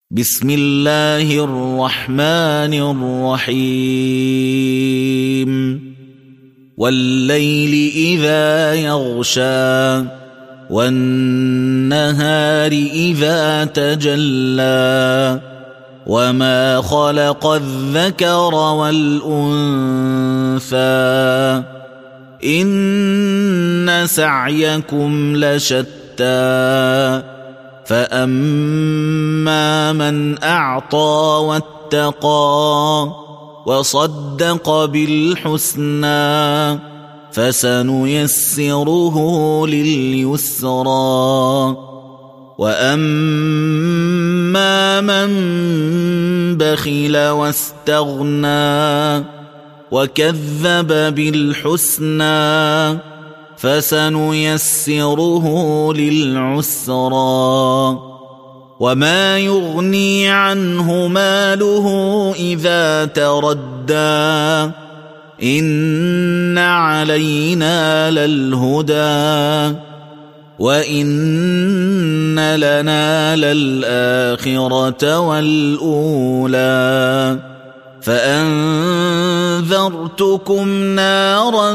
بسم الله الرحمن الرحيم والليل إذا يغشى والنهار إذا تجلى وما خلق الذكر والأنثى إن سعيكم لشتى فأما من أعطى واتقى وصدق بالحسنى فسنيسره لليسرى وأما من بخل واستغنى وكذب بالحسنى فسنيسره للعسرى وما يغني عنه ماله إذا تردى إن علينا للهدى وإن لنا للآخرة والأولى فأنذرتكم نارا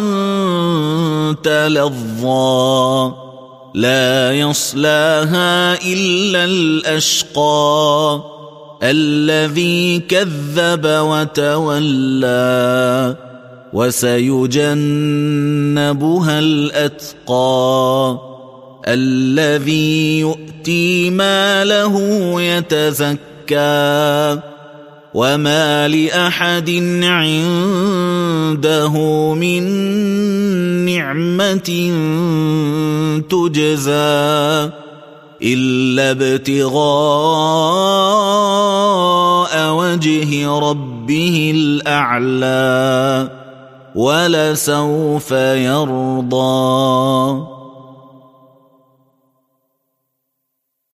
تلظى لا يصلاها إلا الأشقى الذي كذب وتولى وسيجنبها الأتقى الذي يؤتي ماله يتزكى وما لأحد عنده من نعمة تجزى إلا ابتغاء وجه ربه الأعلى ولسوف يرضى.